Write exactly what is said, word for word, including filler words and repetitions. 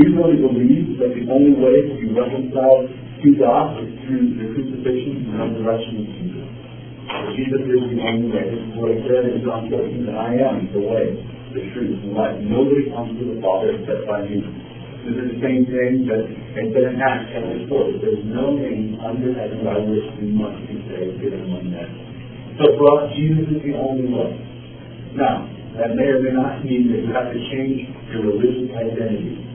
We really believe that the only way to be reconciled to God is through the crucifixion and resurrection of Jesus. Jesus is the only way. This is what he said in John fourteen, that I am the way, the truth, and life. Nobody comes to the Father except by me. This is the same thing that they said in Acts chapter four. There's no name under heaven by which we must be saved given among men. So for us, Jesus is the only way. Now, that may or may not mean that you have to change your religious identity.